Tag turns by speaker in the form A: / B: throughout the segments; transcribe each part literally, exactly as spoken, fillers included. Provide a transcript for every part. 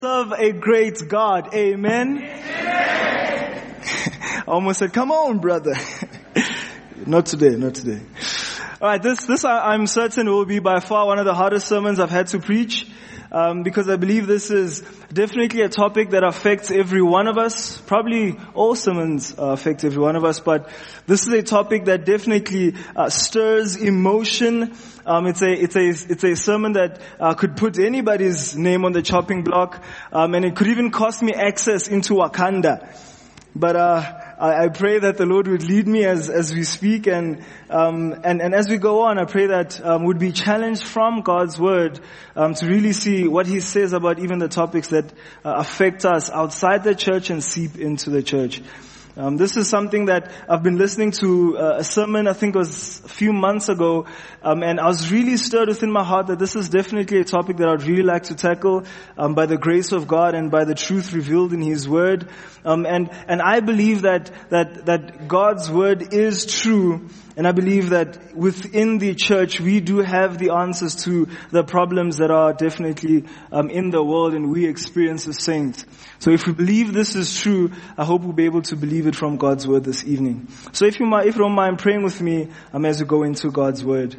A: Serve a great God. Amen. Amen. I almost said, come on, brother. Not today, not today. Alright, this, this I'm certain will be by far one of the hardest sermons I've had to preach. Um, because I believe this is definitely a topic that affects every one of us. Probably all sermons uh, affect every one of us, but this is a topic that definitely uh, stirs emotion. Um, it's a it's a it's a sermon that uh, could put anybody's name on the chopping block, um, and it could even cost me access into Wakanda. But uh, I, I pray that the Lord would lead me as as we speak, and um, and and as we go on, I pray that um, would be challenged from God's Word um, to really see what He says about even the topics that uh, affect us outside the church and seep into the church. Um, this is something that I've been listening to uh, a sermon, I think it was a few months ago, um, and I was really stirred within my heart that this is definitely a topic that I'd really like to tackle um, by the grace of God and by the truth revealed in His Word. Um, and and I believe that that that God's Word is true, and I believe that within the church we do have the answers to the problems that are definitely um, in the world and we experience as saints. So if we believe this is true, I hope we'll be able to believe it from God's Word this evening. So if you might, if you don't mind praying with me um, as we go into God's Word.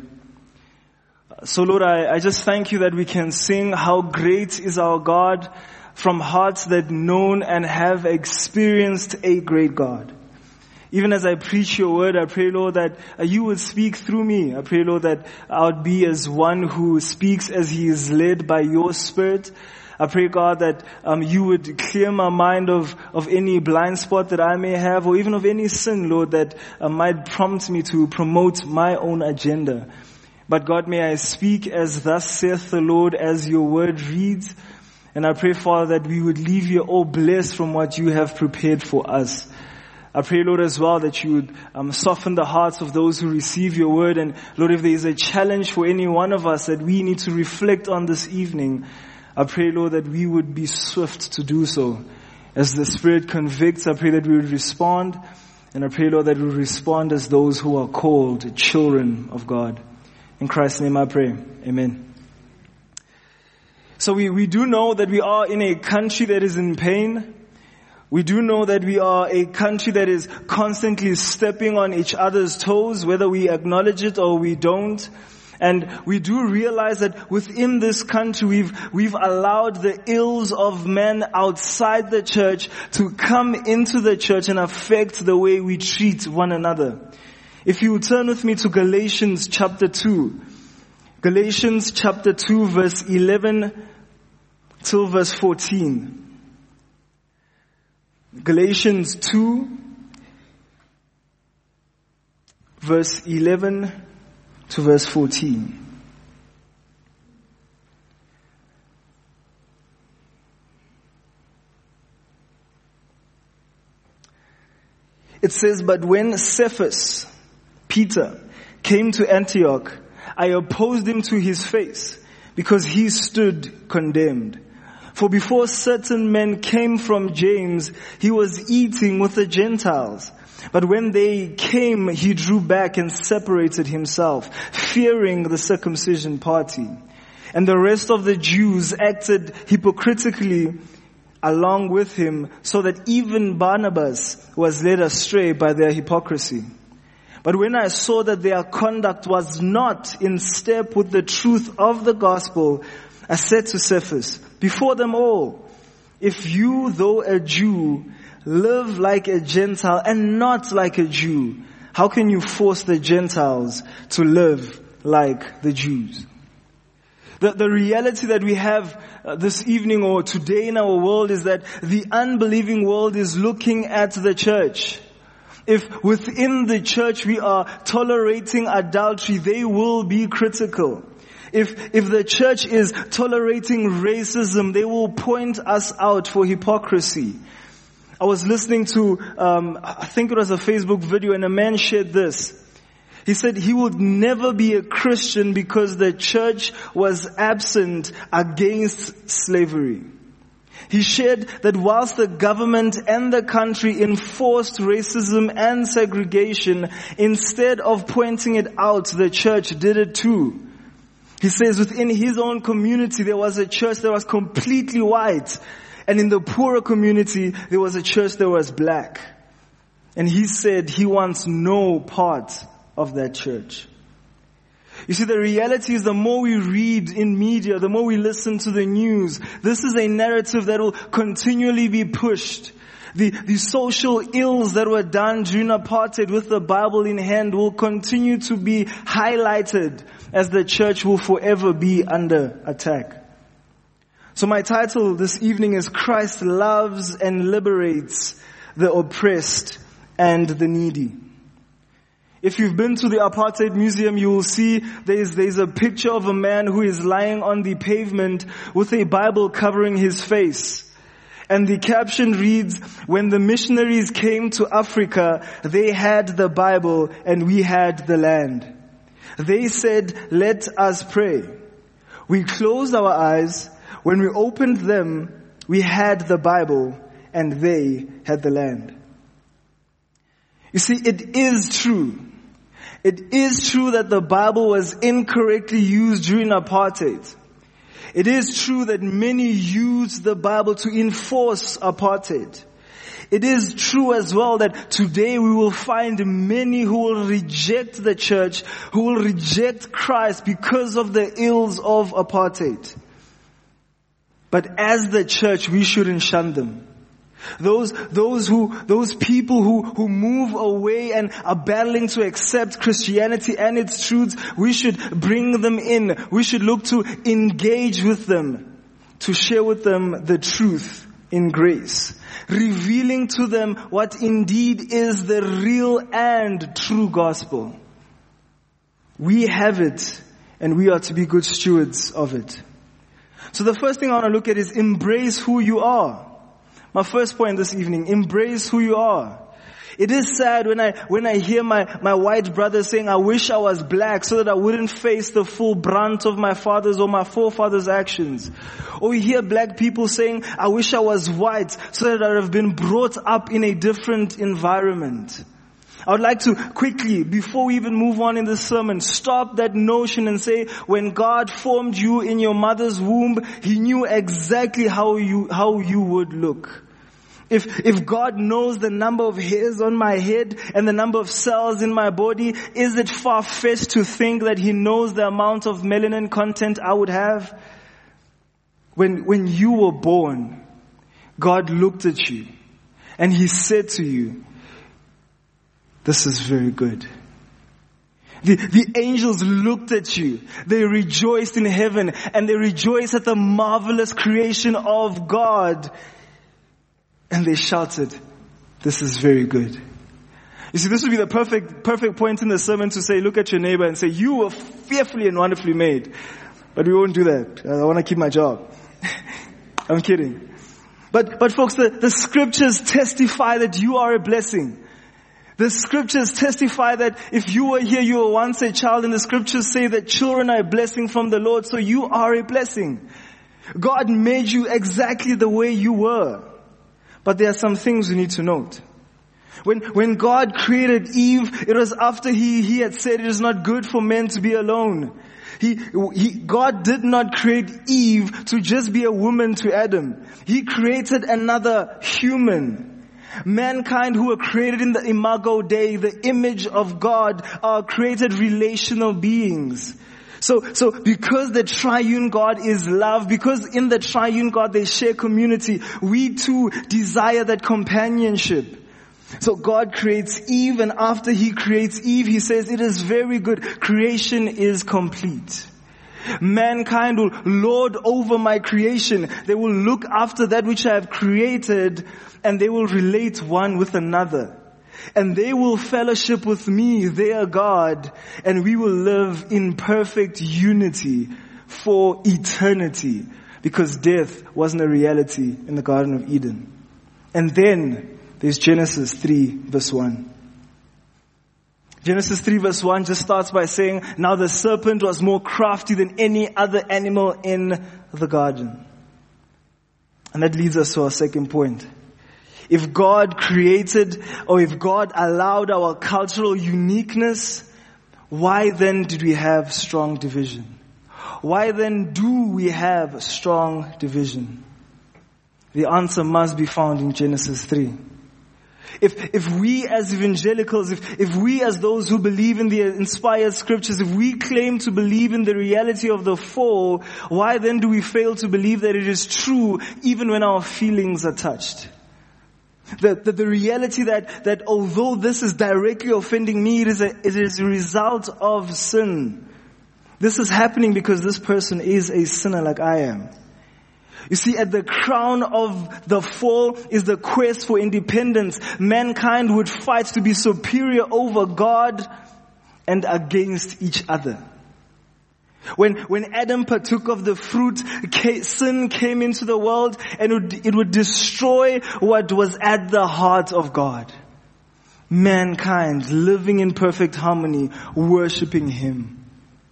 A: So Lord, I, I just thank you that we can sing how great is our God from hearts that known and have experienced a great God. Even as I preach your word, I pray, Lord, that uh, you would speak through me. I pray, Lord, that I would be as one who speaks as he is led by your Spirit. I pray, God, that um, you would clear my mind of, of any blind spot that I may have, or even of any sin, Lord, that uh, might prompt me to promote my own agenda. But God, may I speak as thus saith the Lord, as your word reads. And I pray, Father, that we would leave here all blessed from what you have prepared for us. I pray, Lord, as well, that you would um, soften the hearts of those who receive your word. And Lord, if there is a challenge for any one of us that we need to reflect on this evening, I pray, Lord, that we would be swift to do so. As the Spirit convicts, I pray that we would respond. And I pray, Lord, that we would respond as those who are called children of God. In Christ's name I pray. Amen. So we, we do know that we are in a country that is in pain. We do know that we are a country that is constantly stepping on each other's toes, whether we acknowledge it or we don't. And we do realize that within this country we've, we've allowed the ills of men outside the church to come into the church and affect the way we treat one another. If you turn with me to Galatians chapter two. Galatians chapter two verse eleven till verse fourteen. Galatians two verse eleven to verse fourteen. It says, but when Cephas, Peter, came to Antioch, I opposed him to his face, because he stood condemned. For before certain men came from James, he was eating with the Gentiles. But when they came, he drew back and separated himself, fearing the circumcision party. And the rest of the Jews acted hypocritically along with him, so that even Barnabas was led astray by their hypocrisy. But when I saw that their conduct was not in step with the truth of the gospel, I said to Cephas, before them all, if you, though a Jew, live like a Gentile and not like a Jew, how can you force the Gentiles to live like the Jews? The, the reality that we have uh, this evening or today in our world is that the unbelieving world is looking at the church. If within the church we are tolerating adultery, they will be critical. If, if the church is tolerating racism, they will point us out for hypocrisy. I was listening to, um, I think it was a Facebook video, and a man shared this. He said he would never be a Christian because the church was absent against slavery. He shared that whilst the government and the country enforced racism and segregation, instead of pointing it out, the church did it too. He says within his own community there was a church that was completely white. And in the poorer community there was a church that was black. And he said he wants no part of that church. You see, the reality is the more we read in media, the more we listen to the news, this is a narrative that will continually be pushed. The, the social ills that were done during apartheid with the Bible in hand will continue to be highlighted as the church will forever be under attack. So my title this evening is Christ Loves and Liberates the Oppressed and the Needy. If you've been to the Apartheid Museum, you will see there's, there's a picture of a man who is lying on the pavement with a Bible covering his face. And the caption reads, when the missionaries came to Africa, they had the Bible and we had the land. They said, let us pray. We closed our eyes. When we opened them, we had the Bible and they had the land. You see, it is true. It is true that the Bible was incorrectly used during apartheid. It is true that many used the Bible to enforce apartheid. It is true as well that today we will find many who will reject the church, who will reject Christ because of the ills of apartheid. But as the church, we shouldn't shun them. Those, those who, those people who, who move away and are battling to accept Christianity and its truths, we should bring them in. We should look to engage with them, to share with them the truth in grace, revealing to them what indeed is the real and true gospel. We have it, and we are to be good stewards of it. So the first thing I want to look at is embrace who you are. My first point this evening, embrace who you are. It is sad when I, when I hear my, my white brother saying, I wish I was black so that I wouldn't face the full brunt of my father's or my forefathers' actions. Or we hear black people saying, I wish I was white so that I would have been brought up in a different environment. I would like to quickly, before we even move on in this sermon, stop that notion and say, when God formed you in your mother's womb, He knew exactly how you, how you would look. If, if God knows the number of hairs on my head and the number of cells in my body, is it far-fetched to think that He knows the amount of melanin content I would have? When, when you were born, God looked at you and He said to you, this is very good. The, the angels looked at you. They rejoiced in heaven and they rejoiced at the marvelous creation of God. And they shouted, this is very good. You see, this would be the perfect, perfect point in the sermon to say, look at your neighbor and say, you were fearfully and wonderfully made. But we won't do that. I want to keep my job. I'm kidding. But, but folks, the, the scriptures testify that you are a blessing. The scriptures testify that if you were here, you were once a child, and the scriptures say that children are a blessing from the Lord, so you are a blessing. God made you exactly the way you were. But there are some things we need to note. When, when God created Eve, it was after he, he had said it is not good for men to be alone. He, he, God did not create Eve to just be a woman to Adam. He created another human. Mankind who were created in the imago Dei, the image of God, are created relational beings. So, so because the triune God is love, because in the triune God they share community, we too desire that companionship. So God creates Eve, and after He creates Eve, He says it is very good. Creation is complete. Mankind will lord over my creation. They will look after that which I have created, and they will relate one with another. And they will fellowship with me, their God, and we will live in perfect unity for eternity, because death wasn't a reality in the Garden of Eden. And then there's Genesis three verse one. Genesis three verse one just starts by saying, now the serpent was more crafty than any other animal in the garden. And that leads us to our second point. If God created, or if God allowed our cultural uniqueness, why then did we have strong division? why then do we have strong division? The answer must be found in Genesis three. If, if we as evangelicals, if, if we as those who believe in the inspired scriptures, if we claim to believe in the reality of the fall, why then do we fail to believe that it is true even when our feelings are touched? The, the, the reality that, that although this is directly offending me, it is, a, it is a result of sin. This is happening because this person is a sinner like I am. You see, at the crown of the fall is the quest for independence. Mankind would fight to be superior over God and against each other. When, when Adam partook of the fruit, sin came into the world and it would, it would destroy what was at the heart of God. Mankind living in perfect harmony, worshiping Him.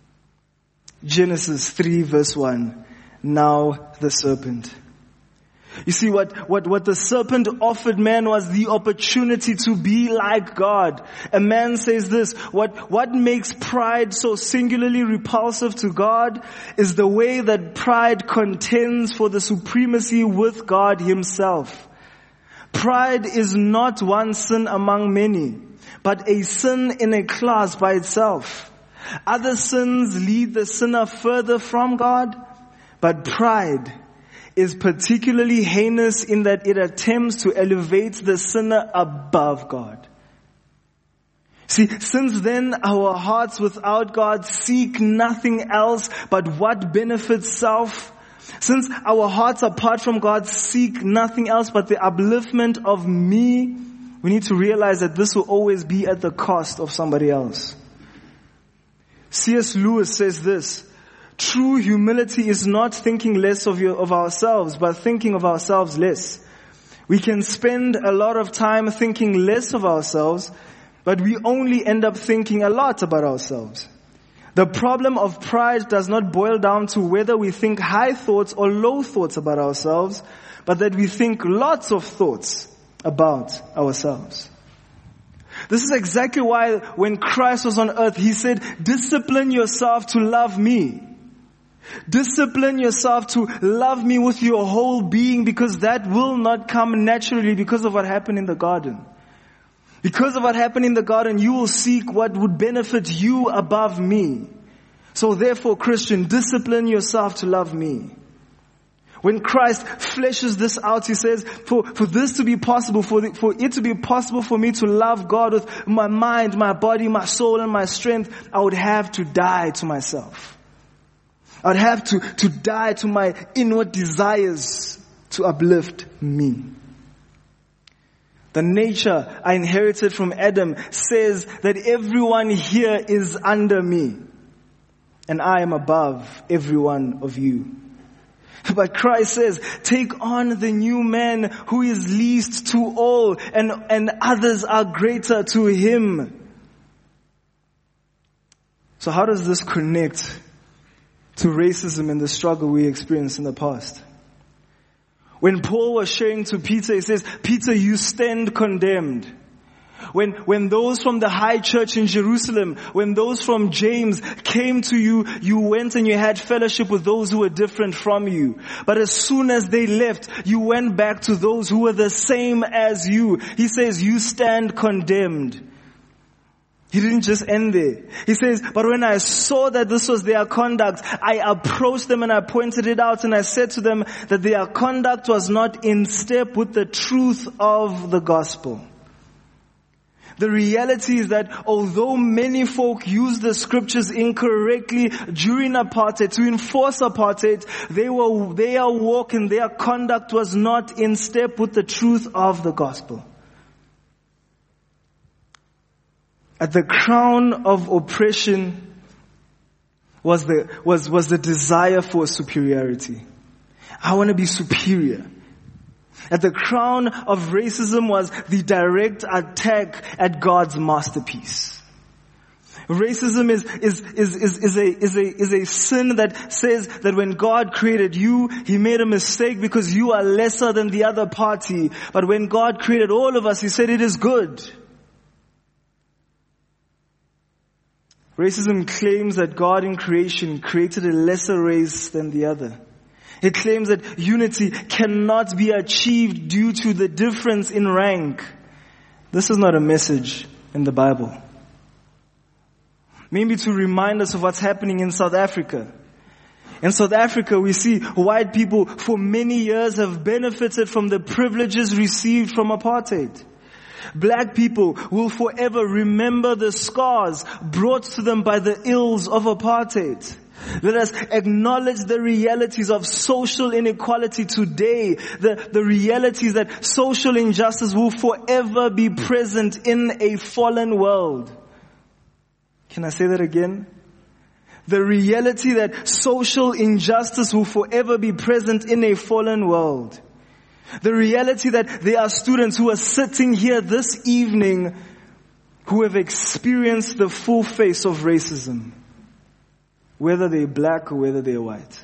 A: Genesis three verse one. Now the serpent. You see, what, what, what the serpent offered man was the opportunity to be like God. A man says this, what, what makes pride so singularly repulsive to God is the way that pride contends for the supremacy with God Himself. Pride is not one sin among many, but a sin in a class by itself. Other sins lead the sinner further from God, but pride is particularly heinous in that it attempts to elevate the sinner above God. See, since then our hearts without God seek nothing else but what benefits self. Since our hearts apart from God seek nothing else but the upliftment of me, we need to realize that this will always be at the cost of somebody else. C S Lewis says this, true humility is not thinking less of your, of ourselves, but thinking of ourselves less. We can spend a lot of time thinking less of ourselves, but we only end up thinking a lot about ourselves. The problem of pride does not boil down to whether we think high thoughts or low thoughts about ourselves, but that we think lots of thoughts about ourselves. This is exactly why when Christ was on earth, He said, discipline yourself to love me. Discipline yourself to love me with your whole being, because that will not come naturally because of what happened in the garden. Because of what happened in the garden, you will seek what would benefit you above me. So therefore, Christian, discipline yourself to love me. When Christ fleshes this out, He says, for, for this to be possible, for, the, for it to be possible for me to love God with my mind, my body, my soul, and my strength, I would have to die to myself. I'd have to, to die to my inward desires to uplift me. The nature I inherited from Adam says that everyone here is under me, and I am above every one of you. But Christ says, take on the new man who is least to all, and, and others are greater to him. So how does this connect to racism and the struggle we experienced in the past? When Paul was sharing to Peter, he says, Peter, you stand condemned. When, when those from the high church in Jerusalem, when those from James came to you, you went and you had fellowship with those who were different from you. But as soon as they left, you went back to those who were the same as you. He says, you stand condemned. He didn't just end there. He says, but when I saw that this was their conduct, I approached them and I pointed it out, and I said to them that their conduct was not in step with the truth of the gospel. The reality is that although many folk use the scriptures incorrectly during apartheid to enforce apartheid, they were, their walk and their conduct was not in step with the truth of the gospel. At the crown of oppression was the, was, was the desire for superiority. I want to be superior. At the crown of racism was the direct attack at God's masterpiece. Racism is, is, is, is, is a, is a, is a sin that says that when God created you, He made a mistake because you are lesser than the other party. But when God created all of us, He said it is good. Racism claims that God in creation created a lesser race than the other. It claims that unity cannot be achieved due to the difference in rank. This is not a message in the Bible. Maybe to remind us of what's happening in South Africa. In South Africa, we see white people for many years have benefited from the privileges received from apartheid. Black people will forever remember the scars brought to them by the ills of apartheid. Let us acknowledge the realities of social inequality today, the, the realities that social injustice will forever be present in a fallen world. Can I say that again? The reality that social injustice will forever be present in a fallen world. The reality that there are students who are sitting here this evening who have experienced the full face of racism, whether they're black or whether they're white.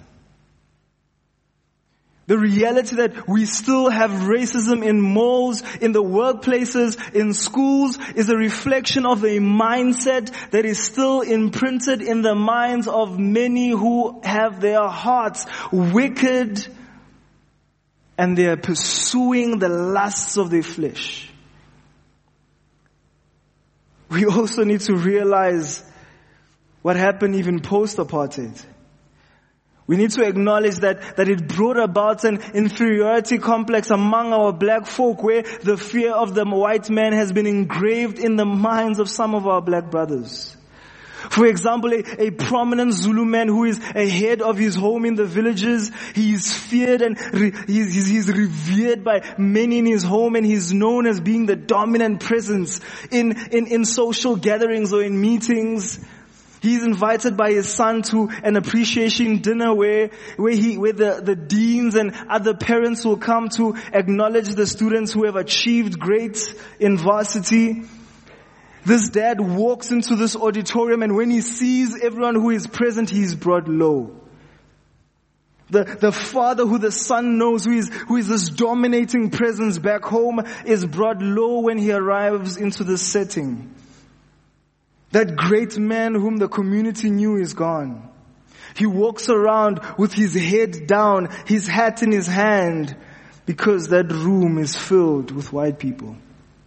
A: The reality that we still have racism in malls, in the workplaces, in schools is a reflection of a mindset that is still imprinted in the minds of many who have their hearts wicked and they are pursuing the lusts of their flesh. We also need to realize what happened even post-apartheid. We need to acknowledge that, that it brought about an inferiority complex among our black folk where the fear of the white man has been engraved in the minds of some of our black brothers. For example, a, a prominent Zulu man who is a head of his home in the villages, he is feared and re, he's, he's revered by many in his home, and he's known as being the dominant presence in, in, in social gatherings or in meetings. He's invited by his son to an appreciation dinner where, where he, where the, the deans and other parents will come to acknowledge the students who have achieved great in varsity. This dad walks into this auditorium, and when he sees everyone who is present, he is brought low. The, the father who the son knows, who is, who is this dominating presence back home, is brought low when he arrives into this setting. That great man whom the community knew is gone. He walks around with his head down, his hat in his hand, because that room is filled with white people.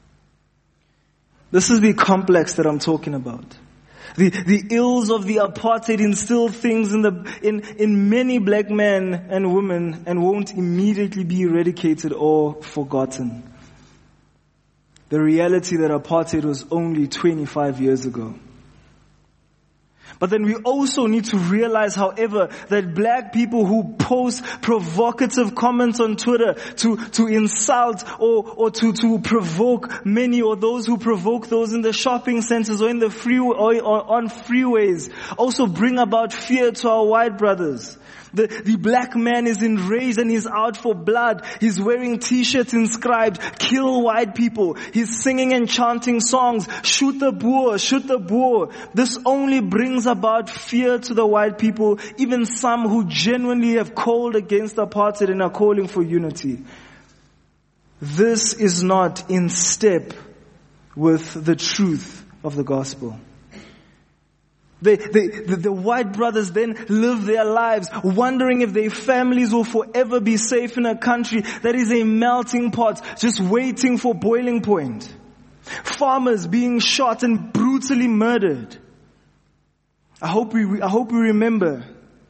A: This is the complex that I'm talking about. The, the ills of the apartheid instill things in the, in, in many black men and women and won't immediately be eradicated or forgotten. The reality that apartheid was only twenty-five years ago. But then we also need to realize, however, that black people who post provocative comments on Twitter to, to insult or, or to, to provoke many, or those who provoke those in the shopping centers or in the free, or, or on freeways, also bring about fear to our white brothers. The, the black man is enraged and he's out for blood. He's wearing t-shirts inscribed, "Kill white people." He's singing and chanting songs, "Shoot the Boer, shoot the Boer." This only brings about fear to the white people, even some who genuinely have called against apartheid and are calling for unity. This is not in step with the truth of the gospel. They, they, the, the white brothers then live their lives wondering if their families will forever be safe in a country that is a melting pot, just waiting for boiling point. Farmers being shot and brutally murdered. I hope we, I hope we remember.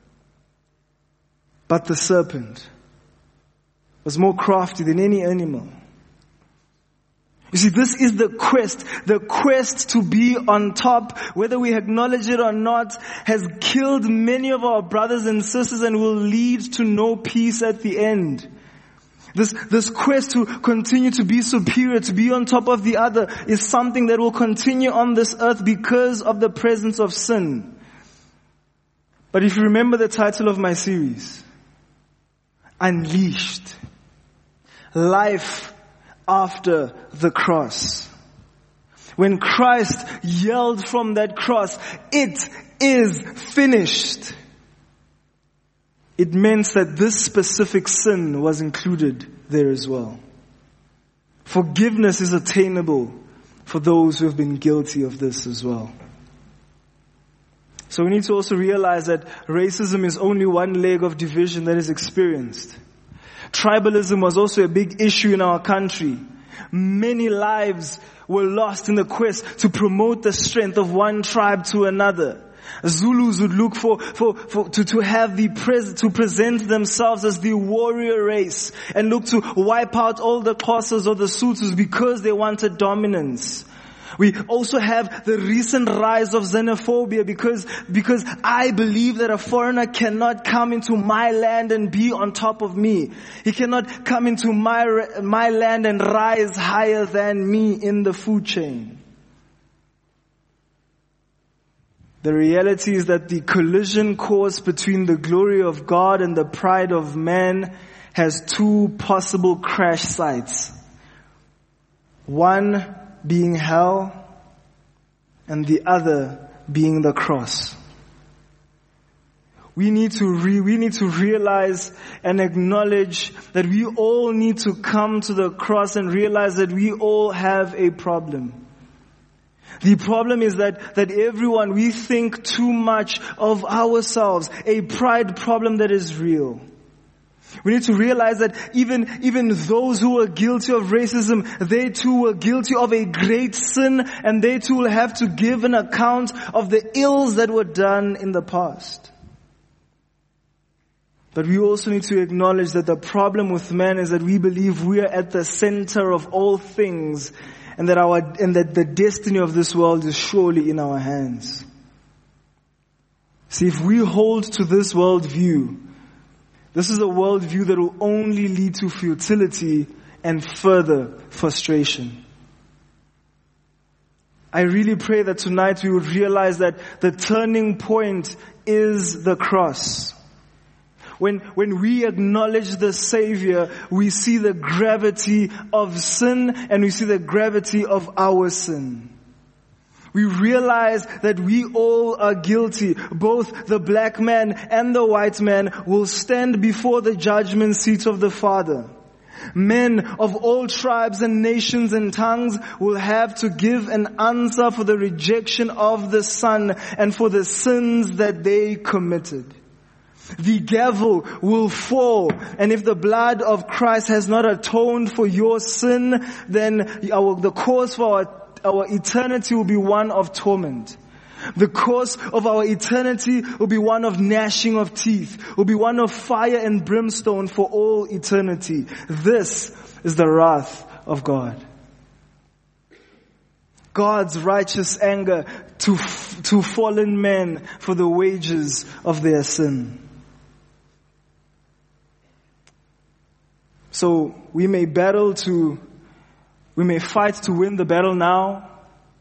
A: But the serpent was more crafty than any animal. You see, this is the quest. The quest to be on top, whether we acknowledge it or not, has killed many of our brothers and sisters and will lead to no peace at the end. This, this quest to continue to be superior, to be on top of the other, is something that will continue on this earth because of the presence of sin. But if you remember the title of my series, Unleashed, life after the cross. When Christ yelled from that cross, "It is finished," it meant that this specific sin was included there as well. Forgiveness is attainable for those who have been guilty of this as well. So we need to also realize that racism is only one leg of division that is experienced. Tribalism was also a big issue in our country. Many lives were lost in the quest to promote the strength of one tribe to another. Zulus would look for, for, for to, to have the pres, to present themselves as the warrior race and look to wipe out all the Xhosas or the Sothos because they wanted dominance. We also have the recent rise of xenophobia because, because I believe that a foreigner cannot come into my land and be on top of me. He cannot come into my, my land and rise higher than me in the food chain. The reality is that the collision course between the glory of God and the pride of man has two possible crash sites. One being hell, and the other being the cross. We need to re, we need to realize and acknowledge that we all need to come to the cross and realize that we all have a problem. The problem is that, that everyone, we think too much of ourselves, a pride problem that is real. We need to realize that even, even those who were guilty of racism, they too were guilty of a great sin, and they too will have to give an account of the ills that were done in the past. But we also need to acknowledge that the problem with man is that we believe we are at the center of all things, and that our, and that the destiny of this world is surely in our hands. See, if we hold to this world view, this is a worldview that will only lead to futility and further frustration. I really pray that tonight we would realize that the turning point is the cross. When, when we acknowledge the Savior, we see the gravity of sin and we see the gravity of our sin. We realize that we all are guilty. Both the black man and the white man will stand before the judgment seat of the Father. Men of all tribes and nations and tongues will have to give an answer for the rejection of the Son and for the sins that they committed. The gavel will fall, and if the blood of Christ has not atoned for your sin, then our, the cause for our Our eternity will be one of torment. The course of our eternity will be one of gnashing of teeth, will be one of fire and brimstone for all eternity. This is the wrath of God. God's righteous anger to, to fallen men for the wages of their sin. So we may battle to We may fight to win the battle now.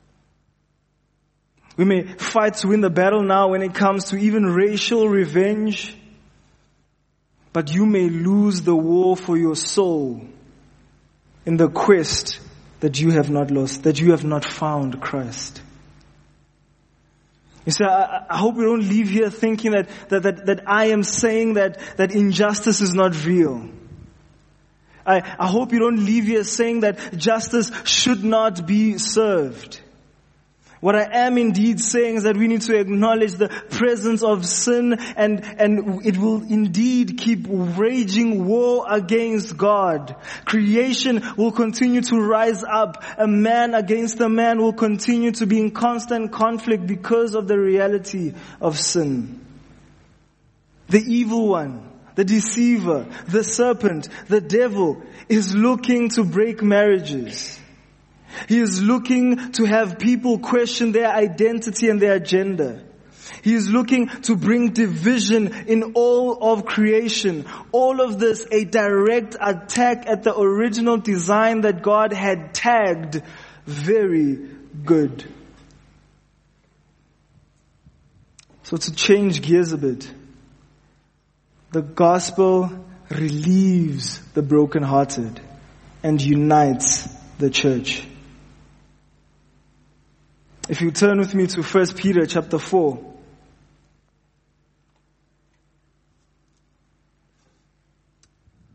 A: We may fight to win the battle now when it comes to even racial revenge. But you may lose the war for your soul in the quest that you have not lost, that you have not found Christ. You see, I, I hope we don't leave here thinking that, that, that, that I am saying that, that injustice is not real. I, I hope you don't leave here saying that justice should not be served. What I am indeed saying is that we need to acknowledge the presence of sin, and, and it will indeed keep raging war against God. Creation will continue to rise up. A man against a man will continue to be in constant conflict because of the reality of sin. The evil one, the deceiver, the serpent, the devil is looking to break marriages. He is looking to have people question their identity and their gender. He is looking to bring division in all of creation. All of this a direct attack at the original design that God had tagged very good. So to change gears a bit, the gospel relieves the brokenhearted and unites the church. If you turn with me to First Peter chapter four.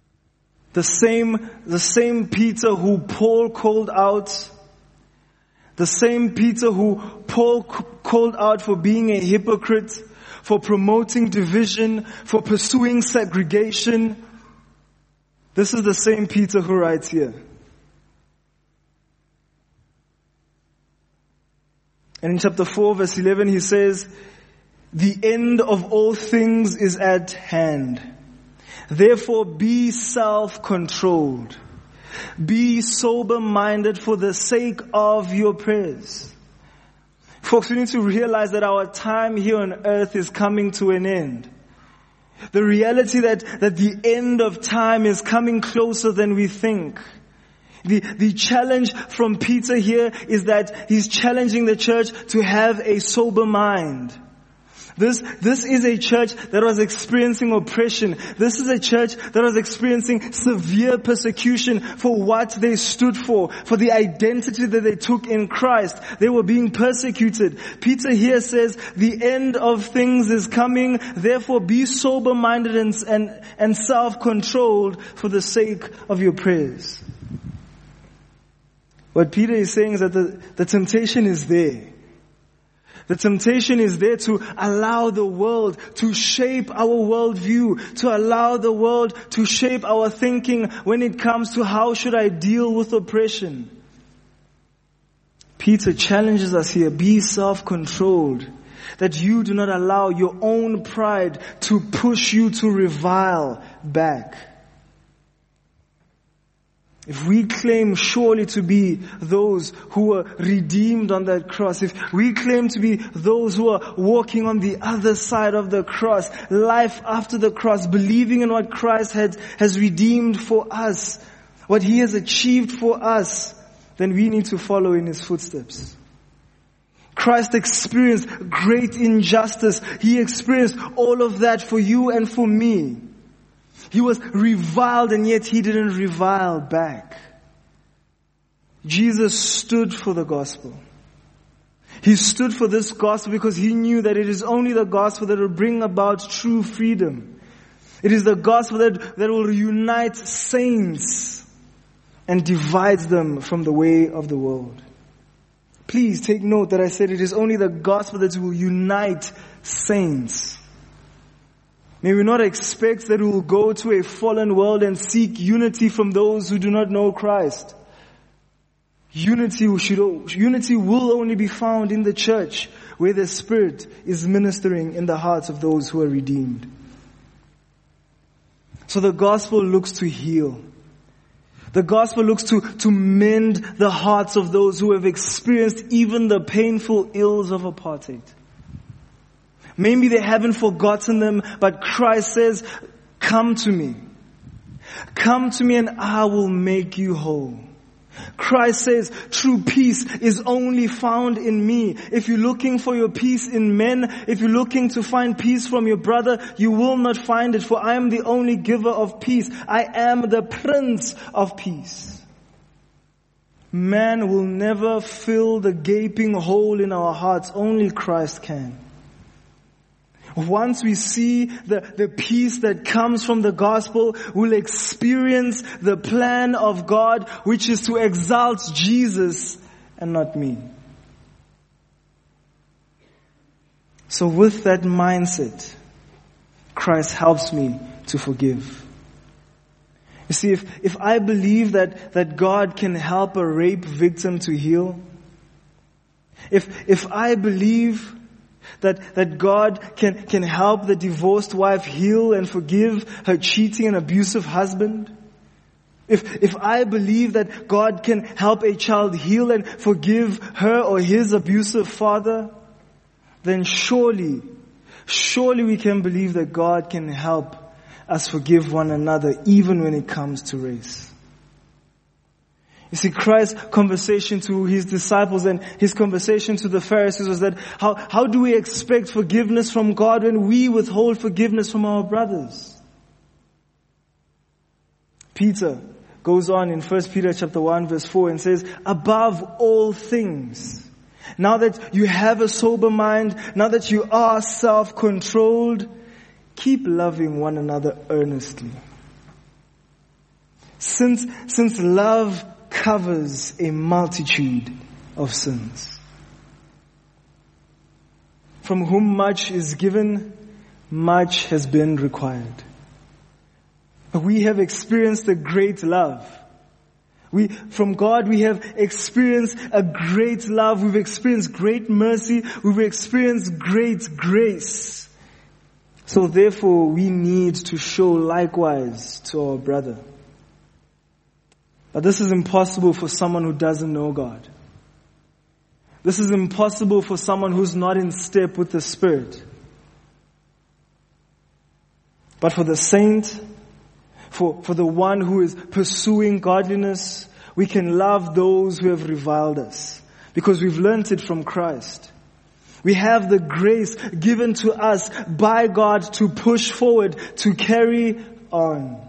A: The same, the same Peter who Paul called out, The same Peter who Paul called out for being a hypocrite, for promoting division, for pursuing segregation. This is the same Peter who writes here. And in chapter four, verse eleven, he says, "The end of all things is at hand. Therefore be self-controlled. Be sober-minded for the sake of your prayers." Folks, we need to realize that our time here on earth is coming to an end. The reality that, that the end of time is coming closer than we think. The, the challenge from Peter here is that he's challenging the church to have a sober mind. This, this is a church that was experiencing oppression. This is a church that was experiencing severe persecution for what they stood for, for the identity that they took in Christ. They were being persecuted. Peter here says, the end of things is coming, therefore be sober-minded and, and, and self-controlled for the sake of your prayers. What Peter is saying is that the, the temptation is there. The temptation is there to allow the world to shape our worldview, to allow the world to shape our thinking when it comes to how should I deal with oppression. Peter challenges us here, be self-controlled, that you do not allow your own pride to push you to revile back. If we claim surely to be those who were redeemed on that cross, if we claim to be those who are walking on the other side of the cross, life after the cross, believing in what Christ has, has redeemed for us, what He has achieved for us, then we need to follow in His footsteps. Christ experienced great injustice. He experienced all of that for you and for me. He was reviled and yet He didn't revile back. Jesus stood for the gospel. He stood for this gospel because He knew that it is only the gospel that will bring about true freedom. It is the gospel that, that will unite saints and divides them from the way of the world. Please take note that I said it is only the gospel that will unite saints. May we not expect that we will go to a fallen world and seek unity from those who do not know Christ. Unity should, unity will only be found in the church where the Spirit is ministering in the hearts of those who are redeemed. So the gospel looks to heal. The gospel looks to, to mend the hearts of those who have experienced even the painful ills of apartheid. Maybe they haven't forgotten them, but Christ says, come to me. Come to me and I will make you whole. Christ says, true peace is only found in me. If you're looking for your peace in men, if you're looking to find peace from your brother, you will not find it, for I am the only giver of peace. I am the Prince of Peace. Man will never fill the gaping hole in our hearts. Only Christ can. Once we see the, the peace that comes from the gospel, we'll experience the plan of God, which is to exalt Jesus and not me. So with that mindset, Christ helps me to forgive. You see, if, if I believe that, that God can help a rape victim to heal, if, if I believe That, that God can, can help the divorced wife heal and forgive her cheating and abusive husband. If, if I believe that God can help a child heal and forgive her or his abusive father, then surely, surely we can believe that God can help us forgive one another even when it comes to race. You see, Christ's conversation to His disciples and His conversation to the Pharisees was that how, how do we expect forgiveness from God when we withhold forgiveness from our brothers? Peter goes on in First Peter chapter one verse four and says, above all things, now that you have a sober mind, now that you are self-controlled, keep loving one another earnestly. Since, since love covers a multitude of sins. From whom much is given, much has been required. We have experienced a great love. We, from God, we have experienced a great love. We've experienced great mercy. We've experienced great grace. So therefore, we need to show likewise to our brother. But this is impossible for someone who doesn't know God. This is impossible for someone who's not in step with the Spirit. But for the saint, For, for the one who is pursuing godliness, we can love those who have reviled us because we've learnt it from Christ. We have the grace given to us by God to push forward, to carry on.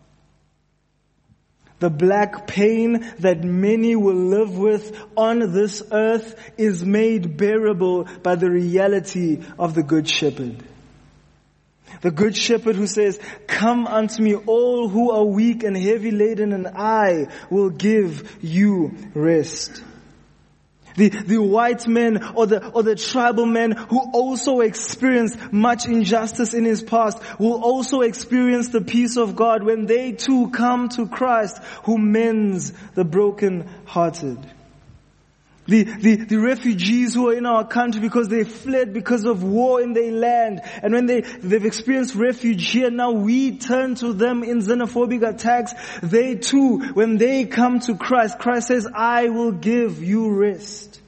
A: The black pain that many will live with on this earth is made bearable by the reality of the Good Shepherd. The Good Shepherd who says, "Come unto me all who are weak and heavy laden, and I will give you rest." The, the white men or the, or the tribal men who also experienced much injustice in his past will also experience the peace of God when they too come to Christ who mends the broken-hearted. The, the, the refugees who are in our country because they fled because of war in their land. And when they, they've experienced refuge here, now we turn to them in xenophobic attacks. They too, when they come to Christ, Christ says, "I will give you rest."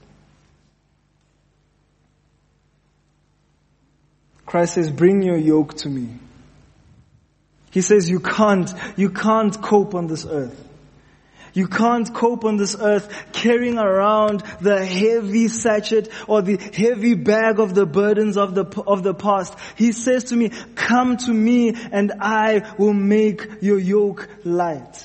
A: Christ says, "Bring your yoke to me." He says, you can't, you can't cope on this earth. You can't cope on this earth carrying around the heavy sachet or the heavy bag of the burdens of the, of the past. He says to me, "Come to me and I will make your yoke light."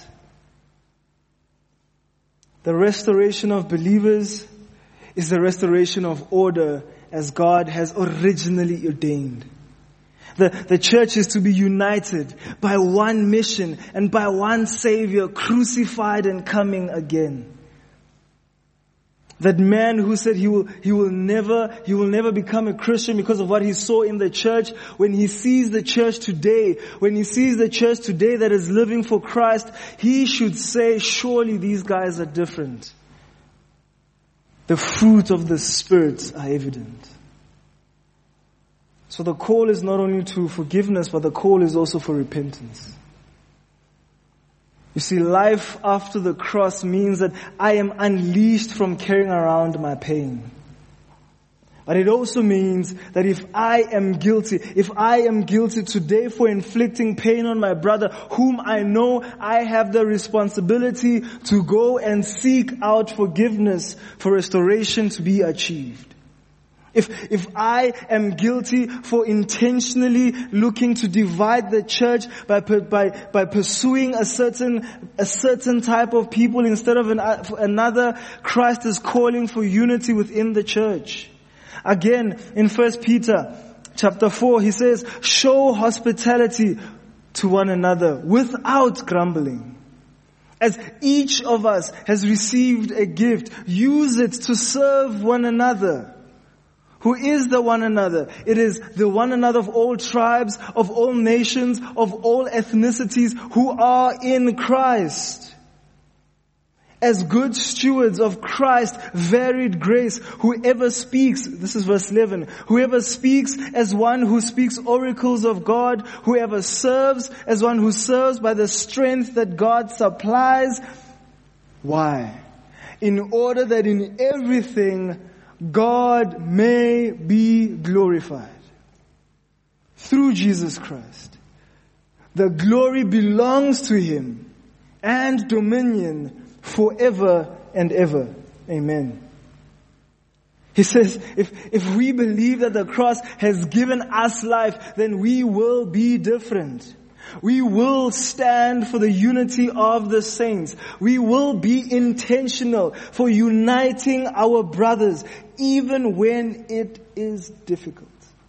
A: The restoration of believers is the restoration of order as God has originally ordained. The, the church is to be united by one mission and by one Savior, crucified and coming again. That man who said he will, he will never, he will never become a Christian because of what he saw in the church, when he sees the church today, when he sees the church today that is living for Christ, he should say, surely these guys are different. The fruit of the Spirit are evident. So the call is not only to forgiveness, but the call is also for repentance. You see, life after the cross means that I am unleashed from carrying around my pain. But it also means that if I am guilty, if I am guilty today for inflicting pain on my brother, whom I know I have the responsibility to go and seek out forgiveness for restoration to be achieved. If, if I am guilty for intentionally looking to divide the church by, by, by pursuing a certain, a certain type of people instead of an, another, Christ is calling for unity within the church. Again, in First Peter chapter four, he says, "Show hospitality to one another without grumbling. As each of us has received a gift, use it to serve one another." Who is the one another? It is the one another of all tribes, of all nations, of all ethnicities who are in Christ. As good stewards of Christ's varied grace, whoever speaks, this is verse eleven, whoever speaks as one who speaks oracles of God, whoever serves as one who serves by the strength that God supplies. Why? In order that in everything God may be glorified through Jesus Christ. The glory belongs to Him and dominion forever and ever. Amen. He says, if, if we believe that the cross has given us life, then we will be different. We will stand for the unity of the saints. We will be intentional for uniting our brothers, even when it is difficult.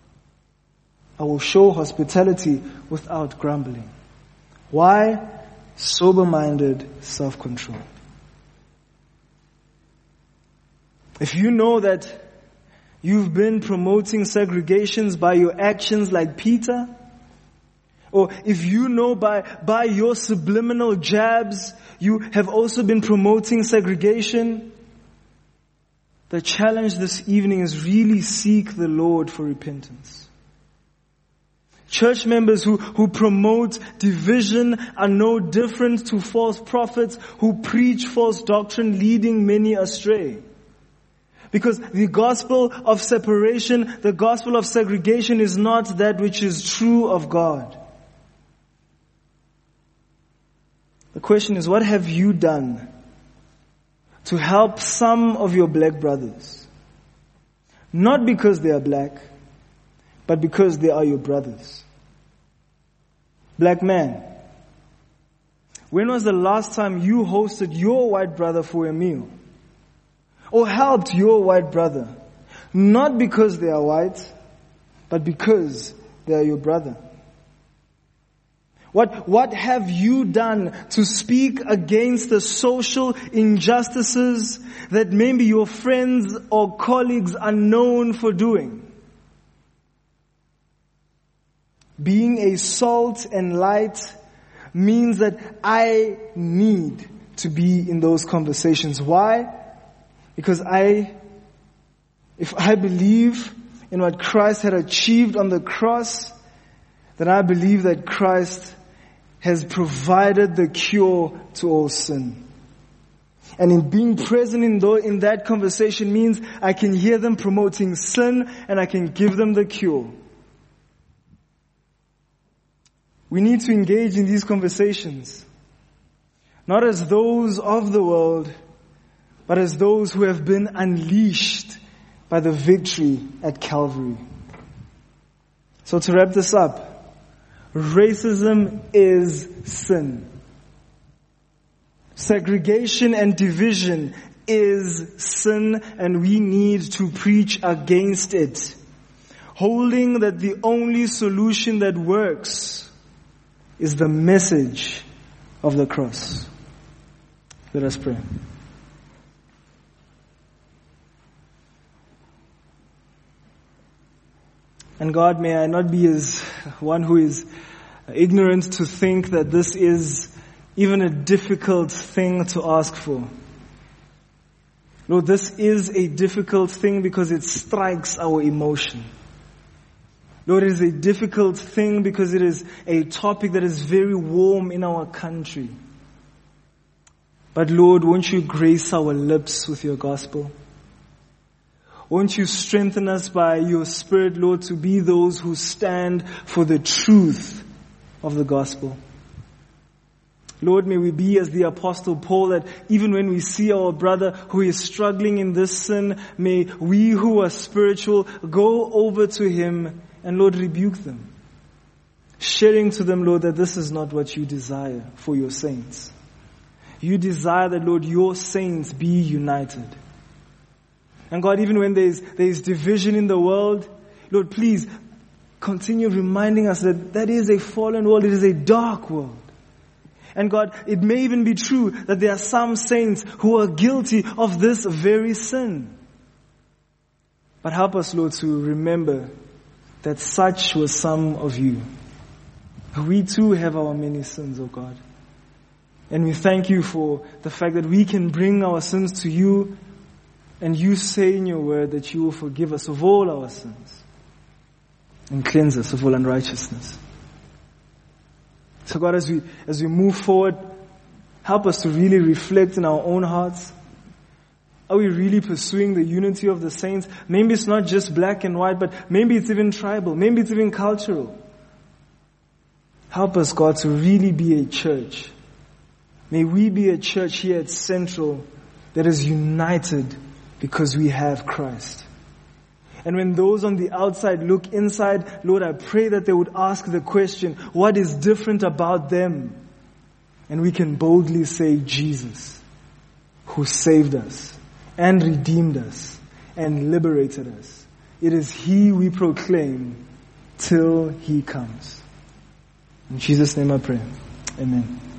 A: I will show hospitality without grumbling. Why? Sober-minded, self-controlled. if you know that you've been promoting segregations by your actions like Peter, or if you know by, by your subliminal jabs, you have also been promoting segregation, the challenge this evening is really seek the Lord for repentance. Church members who, who promote division are no different to false prophets who preach false doctrine, leading many astray. Because the gospel of separation, the gospel of segregation is not that which is true of God. The question is, what have you done to help some of your black brothers? Not because they are black, but because they are your brothers. Black man, when was the last time you hosted your white brother for a meal? Or helped your white brother? Not because they are white, but because they are your brother. What, what have you done to speak against the social injustices that maybe your friends or colleagues are known for doing? Being a salt and light means that I need to be in those conversations. Why? Because I, if I believe in what Christ had achieved on the cross, then I believe that Christ has provided the cure to all sin. And in being present in, the, in that conversation means I can hear them promoting sin and I can give them the cure. We need to engage in these conversations, not as those of the world, but as those who have been unleashed by the victory at Calvary. So to wrap this up, racism is sin. Segregation and division is sin, and we need to preach against it, holding that the only solution that works is the message of the cross. Let us pray. And God, may I not be as one who is ignorant to think that this is even a difficult thing to ask for. Lord, this is a difficult thing because it strikes our emotion. Lord, it is a difficult thing because it is a topic that is very warm in our country. But Lord, won't you grace our lips with your gospel? Won't you strengthen us by your Spirit, Lord, to be those who stand for the truth of the gospel? Lord, may we be as the Apostle Paul, that even when we see our brother who is struggling in this sin, may we who are spiritual go over to him and, Lord, rebuke them, sharing to them, Lord, that this is not what you desire for your saints. You desire that, Lord, your saints be united. And God, even when there's, there's division in the world, Lord, please continue reminding us that that is a fallen world. It is a dark world. And God, it may even be true that there are some saints who are guilty of this very sin. But help us, Lord, to remember that such were some of you. We too have our many sins, oh God. And we thank you for the fact that we can bring our sins to you, and you say in your word that you will forgive us of all our sins and cleanse us of all unrighteousness. So God, as we, as we move forward, help us to really reflect in our own hearts. Are we really pursuing the unity of the saints? Maybe it's not just black and white, but maybe it's even tribal. Maybe it's even cultural. Help us, God, to really be a church. May we be a church here at Central that is united because we have Christ. And when those on the outside look inside, Lord, I pray that they would ask the question, what is different about them? And we can boldly say, Jesus, who saved us and redeemed us and liberated us. It is He we proclaim till He comes. In Jesus' name I pray. Amen.